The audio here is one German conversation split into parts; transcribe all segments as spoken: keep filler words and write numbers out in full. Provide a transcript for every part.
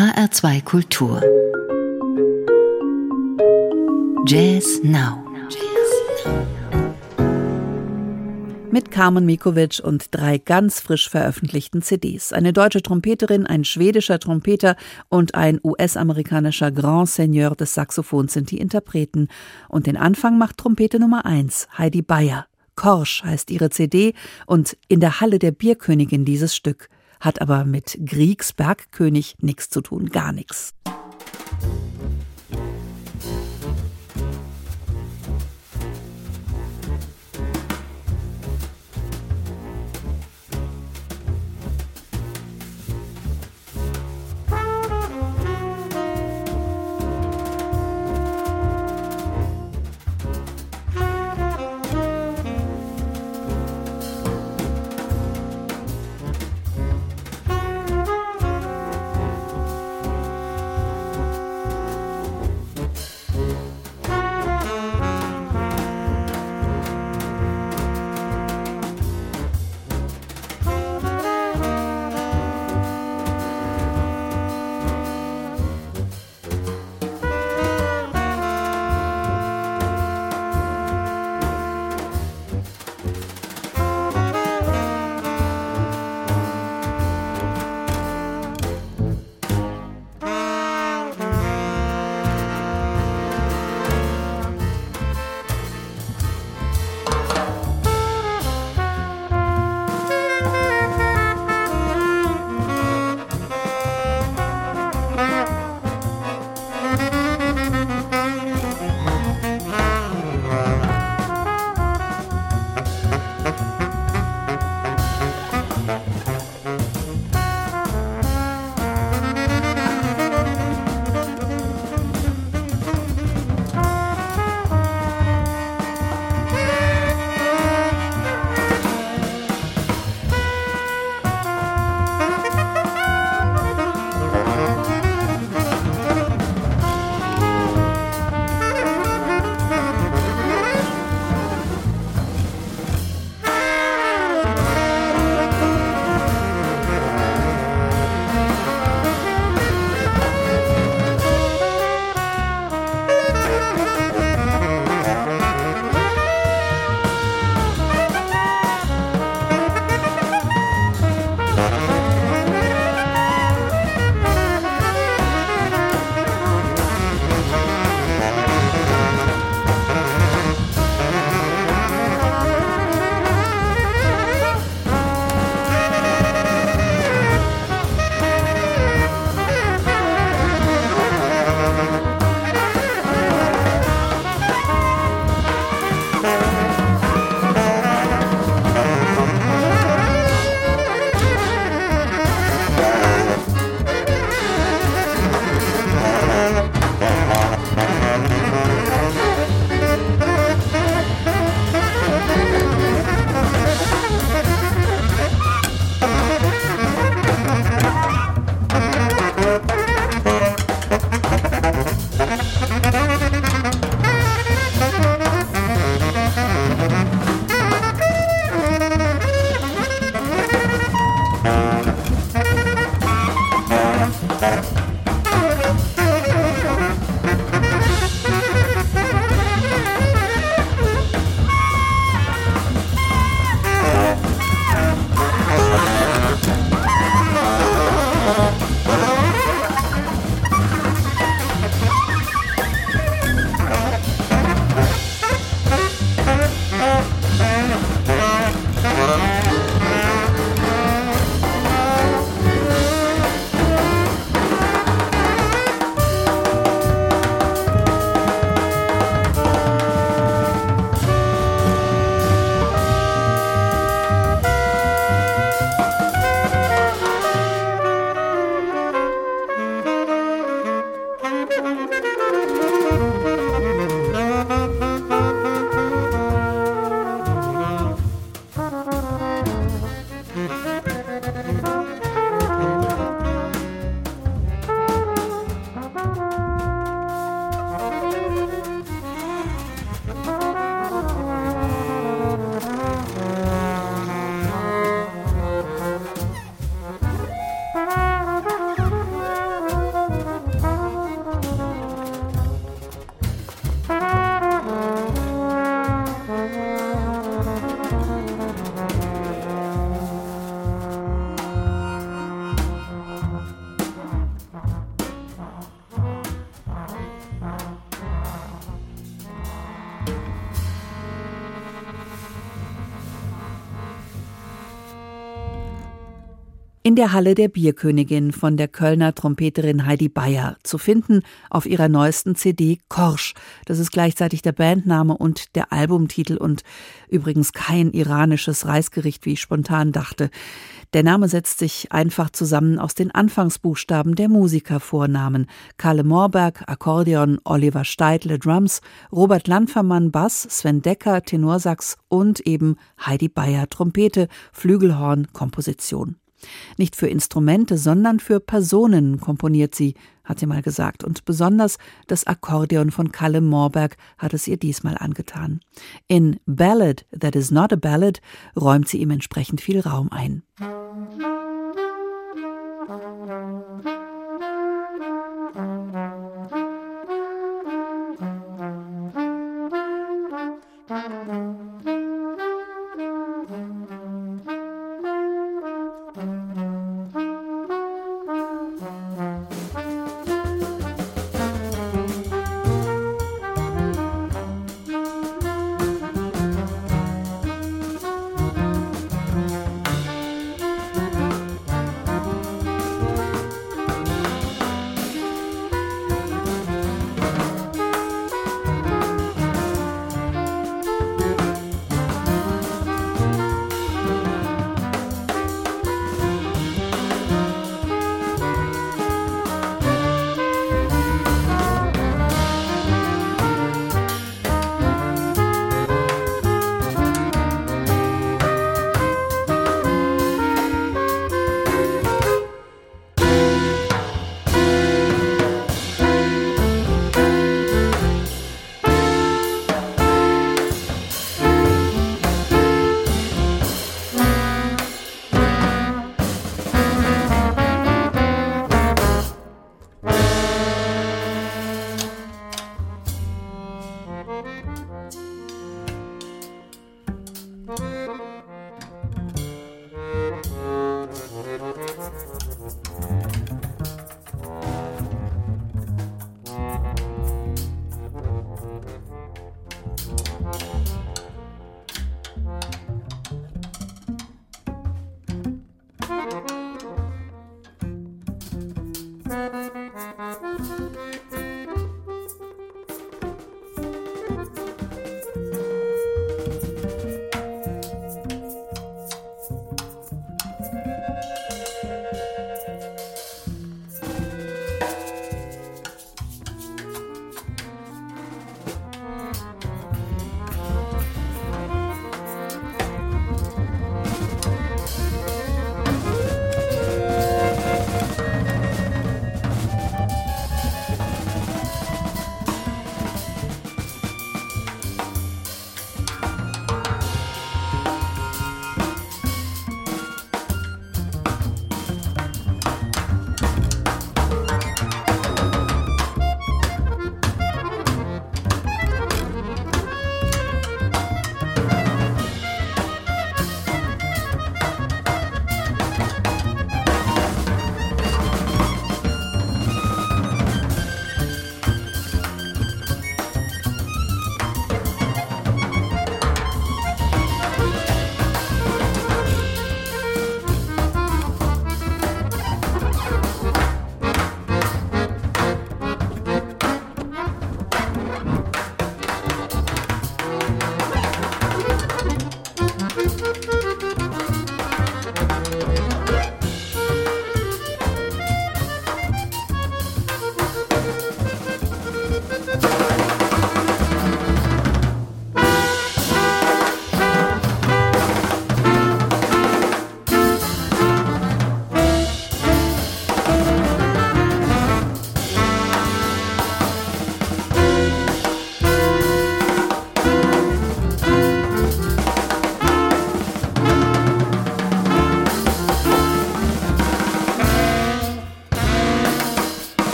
H R zwei Kultur Jazz Now mit Carmen Mikovic und drei ganz frisch veröffentlichten C Ds. Eine deutsche Trompeterin, ein schwedischer Trompeter und ein U S-amerikanischer Grand Seigneur des Saxophons sind die Interpreten. Und den Anfang macht Trompete Nummer eins, Heidi Beyer. Korsch heißt ihre C D und in der Halle der Bierkönigin dieses Stück. Hat aber mit Griegs Bergkönig nichts zu tun, gar nichts. In der Halle der Bierkönigin von der Kölner Trompeterin Heidi Beyer, zu finden auf ihrer neuesten C D Korsch. Das ist gleichzeitig der Bandname und der Albumtitel und übrigens kein iranisches Reisgericht, wie ich spontan dachte. Der Name setzt sich einfach zusammen aus den Anfangsbuchstaben der Musikervornamen. Kalle Moorberg, Akkordeon, Oliver Steidle, Drums, Robert Landfermann, Bass, Sven Decker, Tenorsax und eben Heidi Beyer, Trompete, Flügelhorn, Komposition. Nicht für Instrumente, sondern für Personen komponiert sie, hat sie mal gesagt. Und besonders das Akkordeon von Kalle Moorberg hat es ihr diesmal angetan. In Ballad That Is Not a Ballad räumt sie ihm entsprechend viel Raum ein.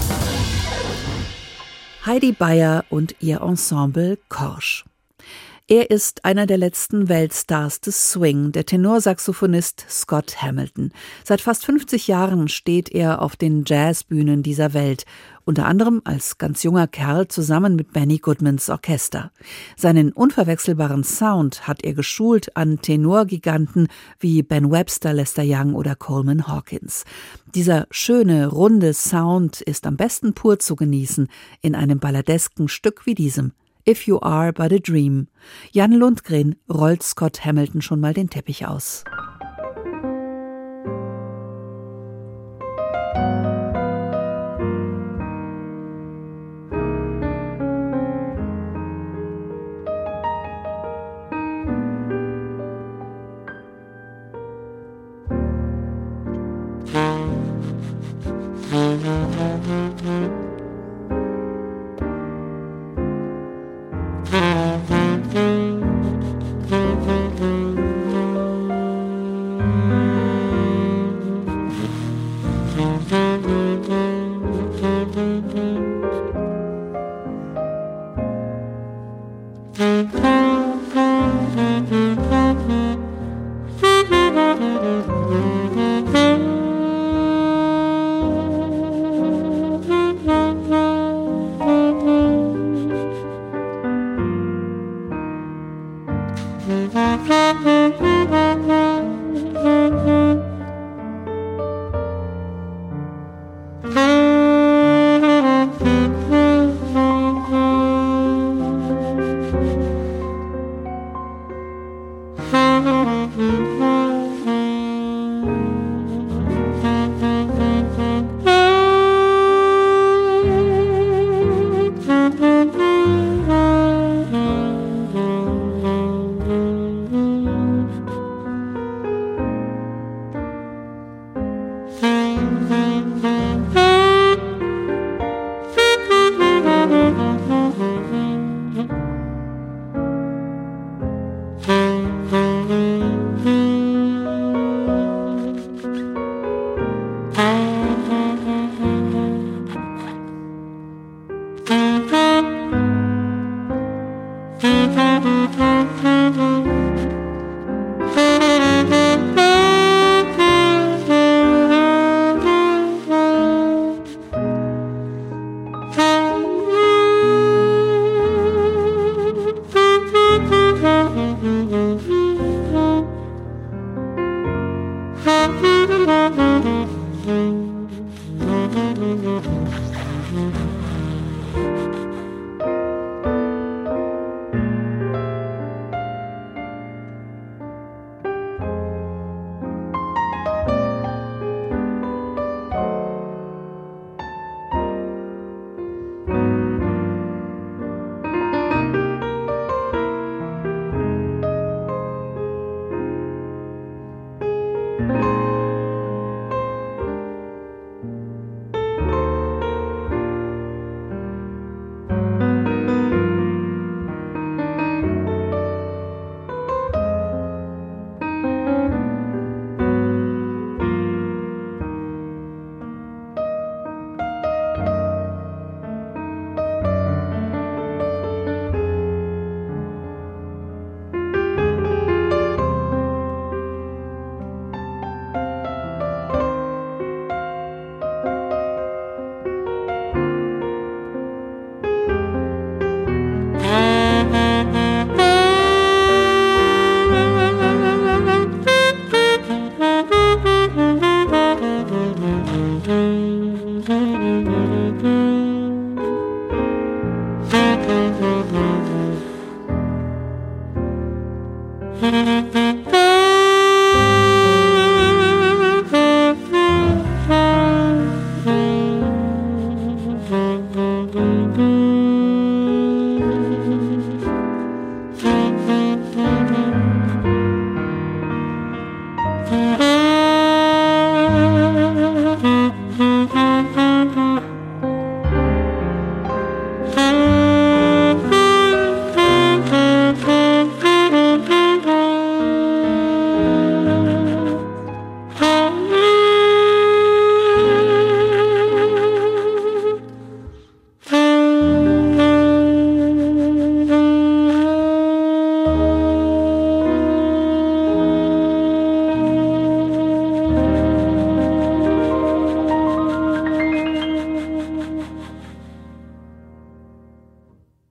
Heidi Beyer und ihr Ensemble Korsch. Er ist einer der letzten Weltstars des Swing, der Tenorsaxophonist Scott Hamilton. Seit fast fünfzig Jahren steht er auf den Jazzbühnen dieser Welt, unter anderem als ganz junger Kerl zusammen mit Benny Goodmans Orchester. Seinen unverwechselbaren Sound hat er geschult an Tenorgiganten wie Ben Webster, Lester Young oder Coleman Hawkins. Dieser schöne, runde Sound ist am besten pur zu genießen in einem balladesken Stück wie diesem. If You Are But a Dream. Jan Lundgren rollt Scott Hamilton schon mal den Teppich aus.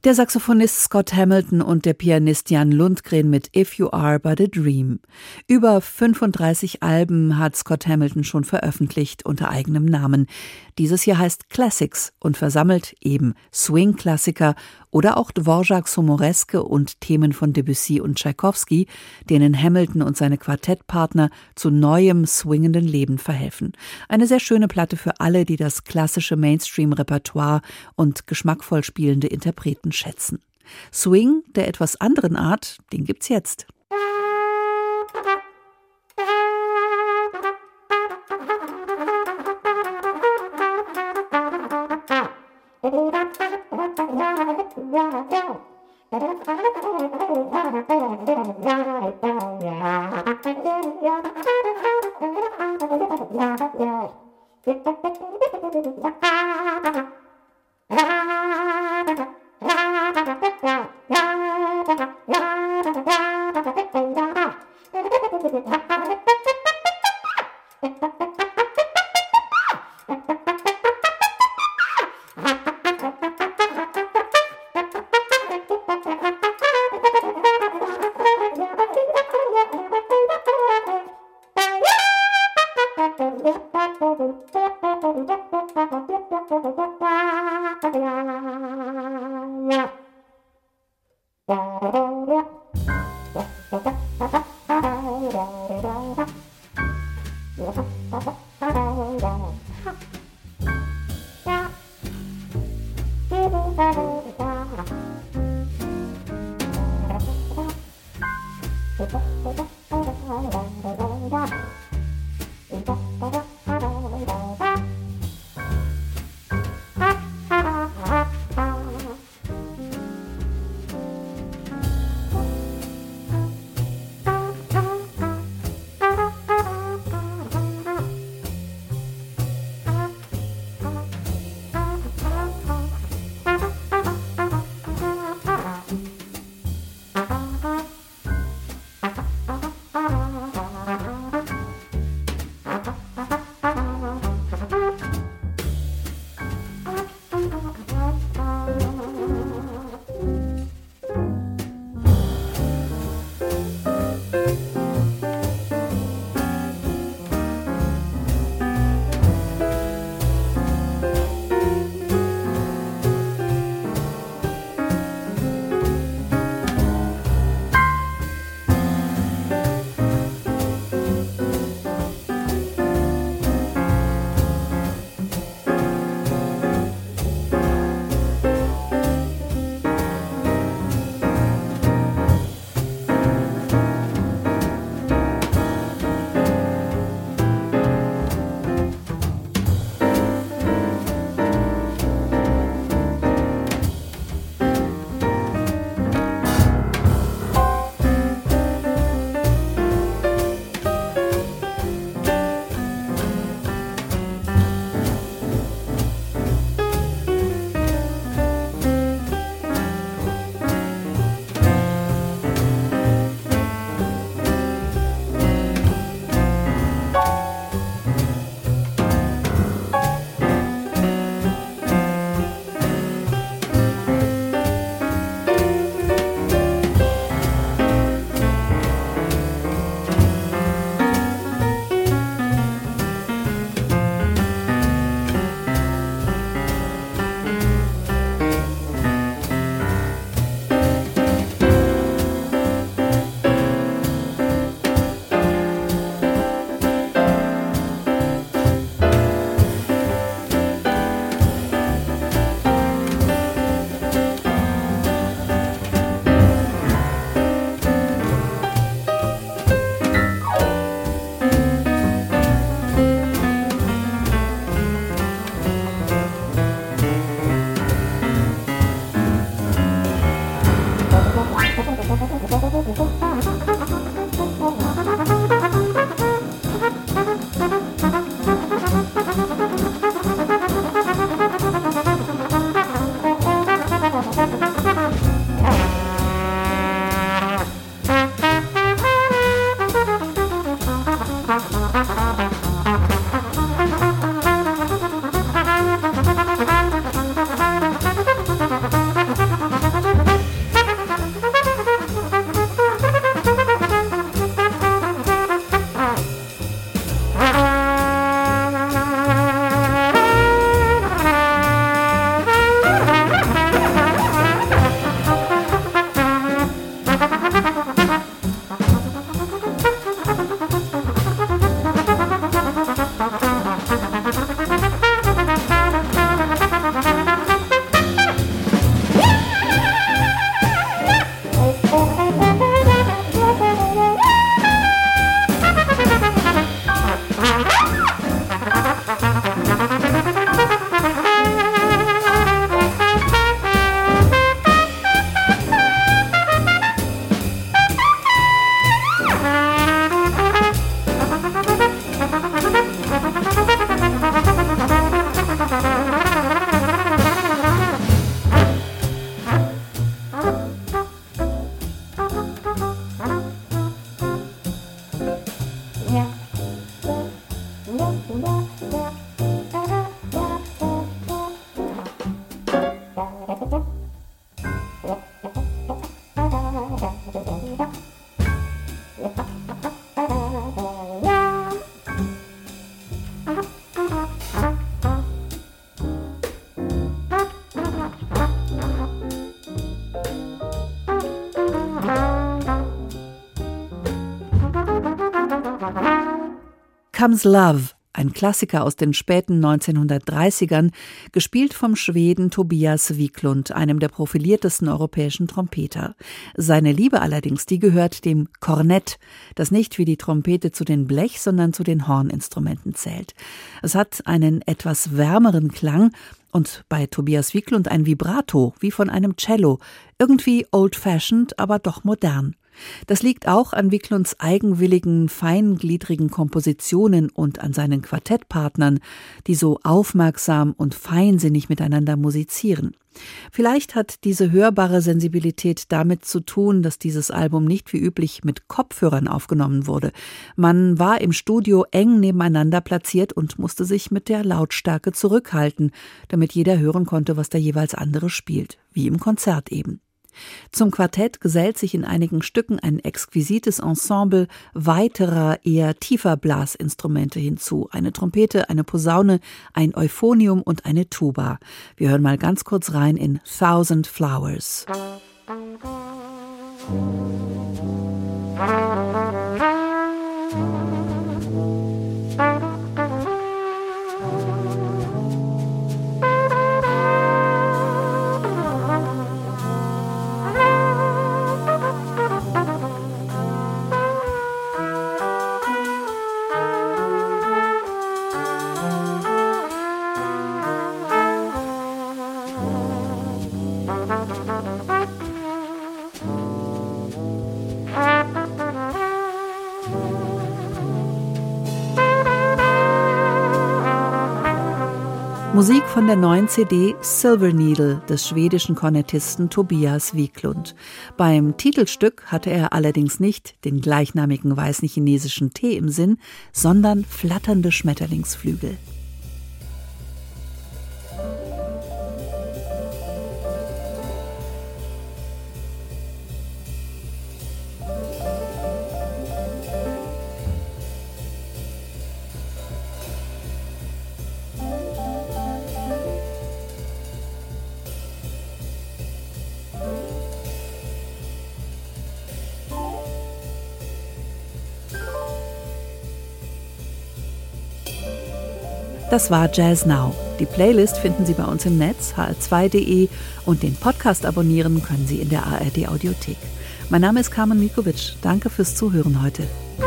Der Saxophonist Scott Hamilton und der Pianist Jan Lundgren mit If You Are But a Dream. Über fünfunddreißig Alben hat Scott Hamilton schon veröffentlicht unter eigenem Namen. Dieses hier heißt Classics und versammelt eben Swing-Klassiker oder auch Dvořáks Humoreske und Themen von Debussy und Tschaikowski, denen Hamilton und seine Quartettpartner zu neuem swingenden Leben verhelfen. Eine sehr schöne Platte für alle, die das klassische Mainstream-Repertoire und geschmackvoll spielende Interpreten schätzen. Swing der etwas anderen Art, den gibt's jetzt. Comes Love, ein Klassiker aus den späten neunzehnhundertdreißigern, gespielt vom Schweden Tobias Wiklund, einem der profiliertesten europäischen Trompeter. Seine Liebe allerdings, die gehört dem Kornett, das nicht wie die Trompete zu den Blech-, sondern zu den Horninstrumenten zählt. Es hat einen etwas wärmeren Klang und bei Tobias Wiklund ein Vibrato, wie von einem Cello, irgendwie old-fashioned, aber doch modern. Das liegt auch an Wiklunds eigenwilligen, feingliedrigen Kompositionen und an seinen Quartettpartnern, die so aufmerksam und feinsinnig miteinander musizieren. Vielleicht hat diese hörbare Sensibilität damit zu tun, dass dieses Album nicht wie üblich mit Kopfhörern aufgenommen wurde. Man war im Studio eng nebeneinander platziert und musste sich mit der Lautstärke zurückhalten, damit jeder hören konnte, was der jeweils andere spielt, wie im Konzert eben. Zum Quartett gesellt sich in einigen Stücken ein exquisites Ensemble weiterer, eher tiefer Blasinstrumente hinzu. Eine Trompete, eine Posaune, ein Euphonium und eine Tuba. Wir hören mal ganz kurz rein in Thousand Flowers. Musik von der neuen C D Silver Needle des schwedischen Kornettisten Tobias Wiklund. Beim Titelstück hatte er allerdings nicht den gleichnamigen weißen chinesischen Tee im Sinn, sondern flatternde Schmetterlingsflügel. Das war Jazz Now. Die Playlist finden Sie bei uns im Netz, h r zwei punkt d e, und den Podcast abonnieren können Sie in der A R D Audiothek. Mein Name ist Carmen Mikovic. Danke fürs Zuhören heute.